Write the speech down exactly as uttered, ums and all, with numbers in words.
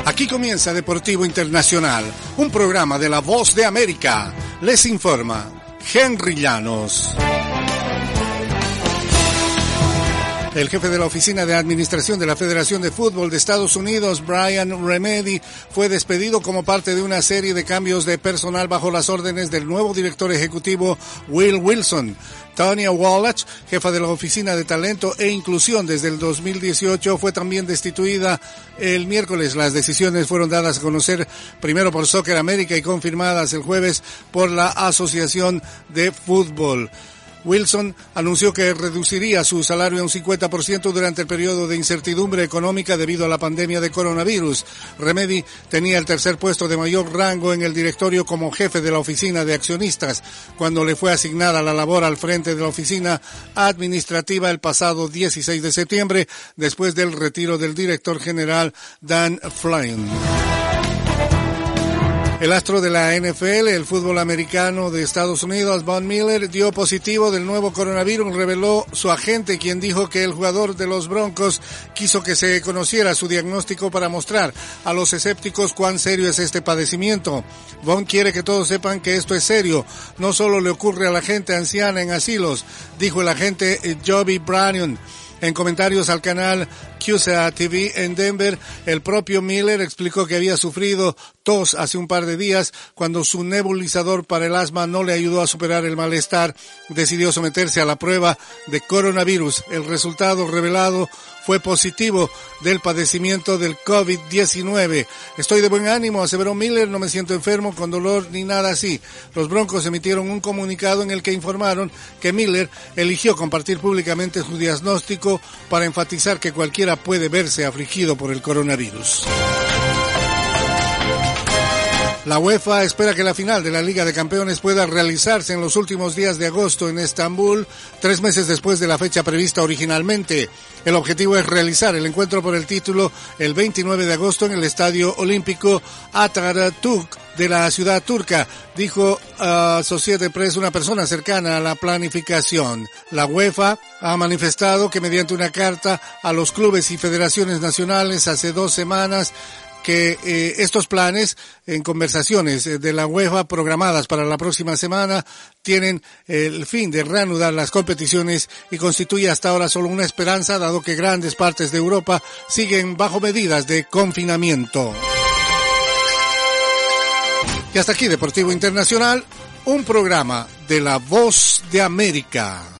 Aquí comienza Deportivo Internacional, un programa de La Voz de América. Les informa Henry Llanos. El jefe de la Oficina de Administración de la Federación de Fútbol de Estados Unidos, Brian Remedy, fue despedido como parte de una serie de cambios de personal bajo las órdenes del nuevo director ejecutivo, Will Wilson. Tonya Wallach, jefa de la Oficina de Talento e Inclusión desde el dos mil dieciocho, fue también destituida el miércoles. Las decisiones fueron dadas a conocer primero por Soccer América y confirmadas el jueves por la Asociación de Fútbol. Wilson anunció que reduciría su salario a un cincuenta por ciento durante el periodo de incertidumbre económica debido a la pandemia de coronavirus. Remedy tenía el tercer puesto de mayor rango en el directorio como jefe de la oficina de accionistas, cuando le fue asignada la labor al frente de la oficina administrativa el pasado dieciséis de septiembre, después del retiro del director general Dan Flynn. El astro de la N F L, el fútbol americano de Estados Unidos, Von Miller, dio positivo del nuevo coronavirus, reveló su agente, quien dijo que el jugador de los Broncos quiso que se conociera su diagnóstico para mostrar a los escépticos cuán serio es este padecimiento. Von quiere que todos sepan que esto es serio, no solo le ocurre a la gente anciana en asilos, dijo el agente Joby Branion. En comentarios al canal Q C A T V en Denver, el propio Miller explicó que había sufrido tos hace un par de días cuando su nebulizador para el asma no le ayudó a superar el malestar. Decidió someterse a la prueba de coronavirus. El resultado revelado fue positivo del padecimiento del COVID diecinueve. Estoy de buen ánimo, aseveró Miller, no me siento enfermo, con dolor ni nada así. Los Broncos emitieron un comunicado en el que informaron que Miller eligió compartir públicamente su diagnóstico para enfatizar que cualquiera puede verse afligido por el coronavirus. La UEFA espera que la final de la Liga de Campeones pueda realizarse en los últimos días de agosto en Estambul, tres meses después de la fecha prevista originalmente. El objetivo es realizar el encuentro por el título el veintinueve de agosto en el Estadio Olímpico Atatürk de la ciudad turca, dijo a Associated Press una persona cercana a la planificación. La UEFA ha manifestado que mediante una carta a los clubes y federaciones nacionales hace dos semanas que eh, estos planes en conversaciones de la UEFA programadas para la próxima semana tienen el fin de reanudar las competiciones y constituye hasta ahora solo una esperanza, dado que grandes partes de Europa siguen bajo medidas de confinamiento. Y hasta aquí Deportivo Internacional, un programa de La Voz de América.